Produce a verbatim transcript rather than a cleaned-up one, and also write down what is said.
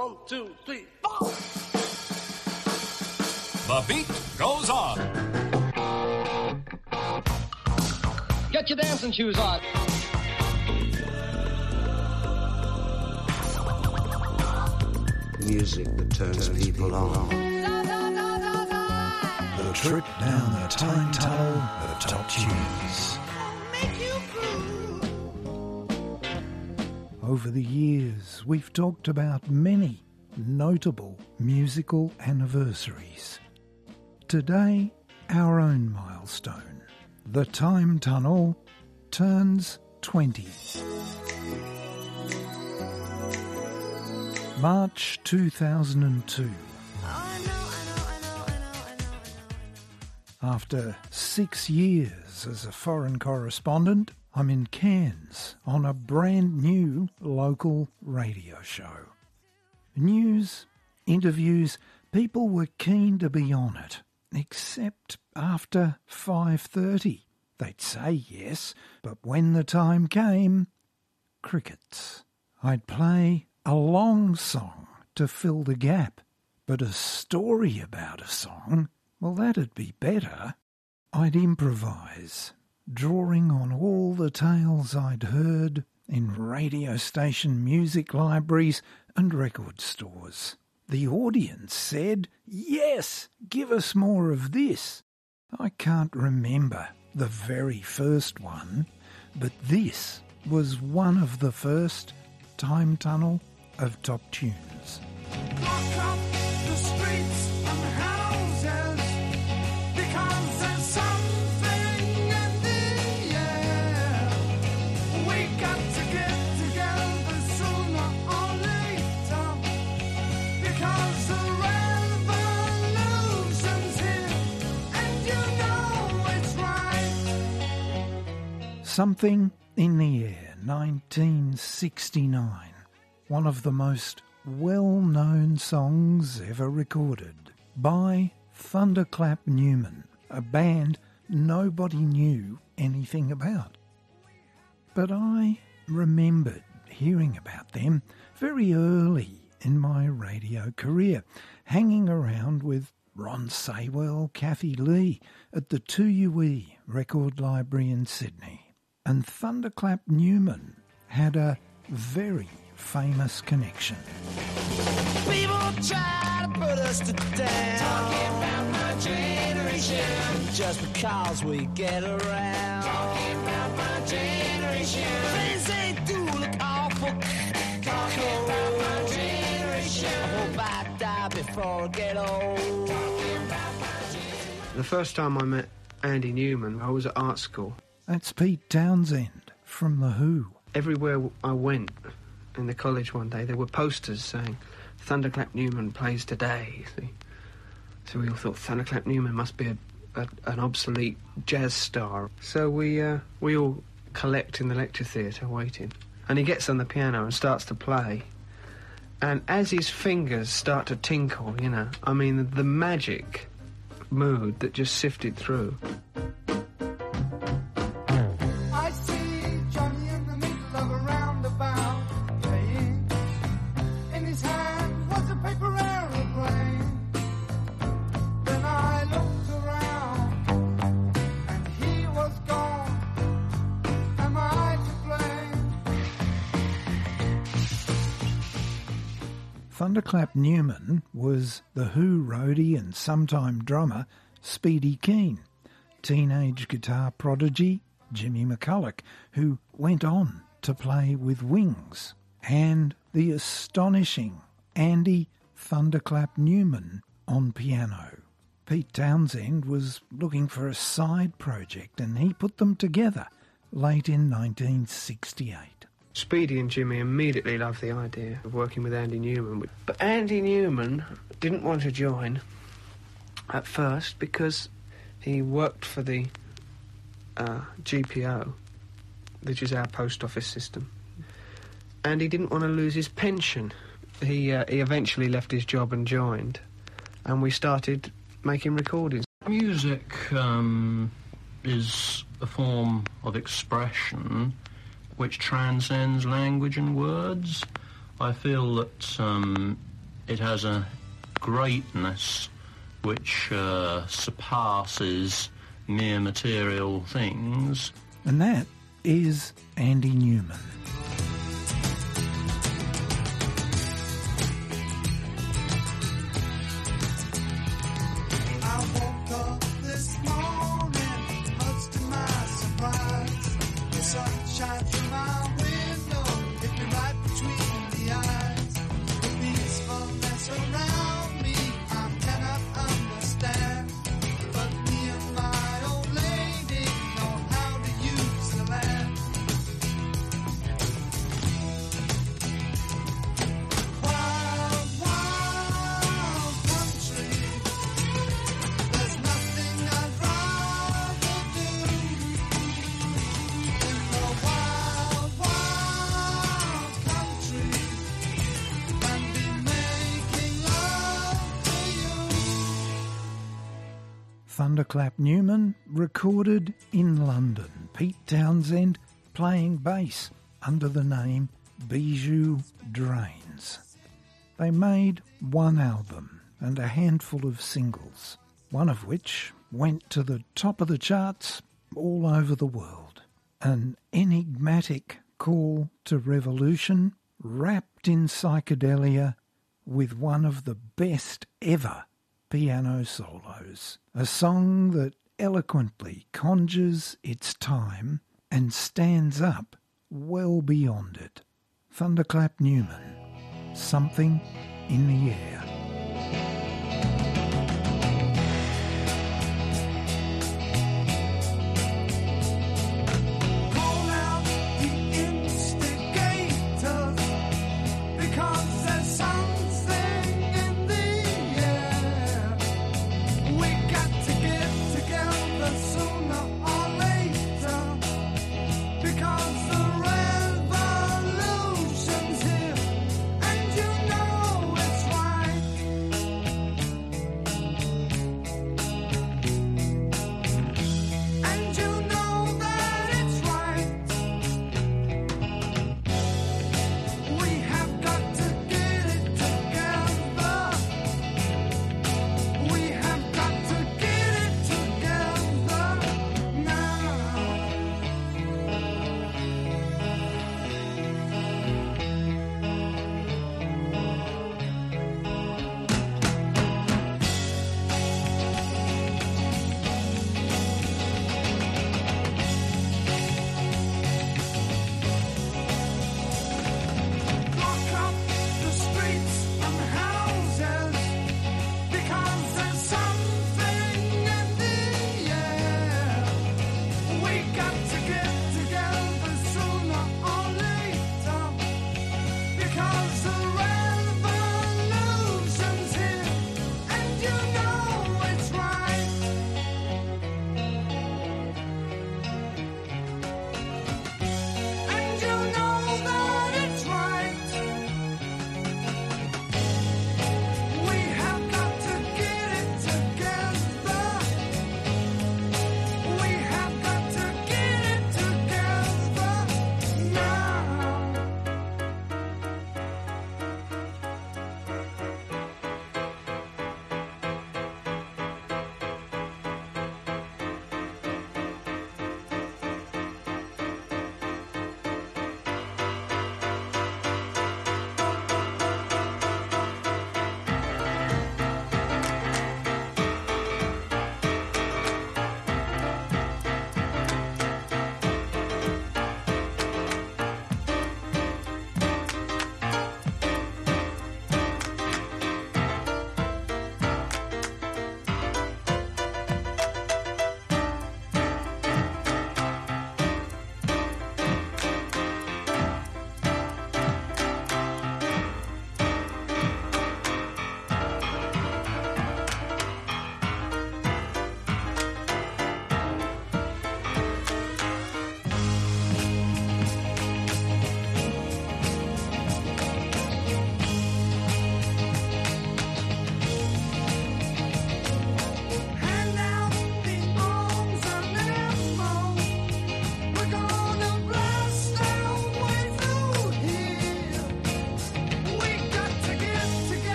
One, two, three, four. The beat goes on. Get your dancing shoes on. Music that turns, turns people, people on. The trip down the time tunnel of top tunes. Over the years, we've talked about many notable musical anniversaries. Today, our own milestone. The Time Tunnel turns twenty. March two thousand two. After six years as a foreign correspondent, I'm in Cairns on a brand new local radio show. News, interviews, people were keen to be on it, except after five thirty. They'd say yes, but when the time came, crickets. I'd play a long song to fill the gap, but a story about a song, well, that'd be better. I'd improvise, drawing on all the tales I'd heard in radio station music libraries and record stores. The audience said, yes, give us more of this. I can't remember the very first one, but this was one of the first Time Tunnel of top tunes. Lock up the streets and houses, because there's something in the air. We got to get together sooner or later, because the revolution's here, and you know it's right. Something in the Air, nineteen sixty-nine. One of the most well-known songs ever recorded by Thunderclap Newman, a band nobody knew anything about. But I remembered hearing about them very early in my radio career, hanging around with Ron Saywell, Kathy Lee at the two U E Record Library in Sydney. And Thunderclap Newman had a very famous connection. People try to put us to down, talking about my generation, just because we get around, talking about my generation. Things they do look awful, talking about my generation. I hope I die before I get old, talking about my generation. The first time I met Andy Newman, I was at art school. That's Pete Townsend from The Who. Everywhere I went in the college one day, there were posters saying, Thunderclap Newman plays today. See? So we all thought Thunderclap Newman must be a, a, an obsolete jazz star. So we uh, we all collect in the lecture theatre waiting. And he gets on the piano and starts to play. And as his fingers start to tinkle, you know, I mean, the, the magic mood that just sifted through. Thunderclap Newman was The Who roadie and sometime drummer Speedy Keen, teenage guitar prodigy Jimmy McCulloch, who went on to play with Wings, and the astonishing Andy Thunderclap Newman on piano. Pete Townsend was looking for a side project and he put them together late in nineteen sixty-eight. Speedy and Jimmy immediately loved the idea of working with Andy Newman. But Andy Newman didn't want to join at first because he worked for the uh, G P O, which is our post office system. And he didn't want to lose his pension. He, uh, he eventually left his job and joined. And we started making recordings. Music um, is a form of expression which transcends language and words. I feel that um, it has a greatness which uh, surpasses mere material things. And that is Andy Newman. I woke up this morning, much to my surprise. The sun shines through my window, hit me right between the eyes. The peacefulness around me, I cannot understand. But me and my old lady know how to use the land. Wild, wild country. There's nothing I'd rather do. In the wild, wild country, than be making love to you. Thunderclap Newman recorded in London. Pete Townsend playing bass under the name Bijou Drains. They made one album and a handful of singles, one of which went to the top of the charts all over the world. An enigmatic call to revolution wrapped in psychedelia with one of the best ever piano solos. A song that eloquently conjures its time and stands up well beyond it. Thunderclap Newman, Something in the Air.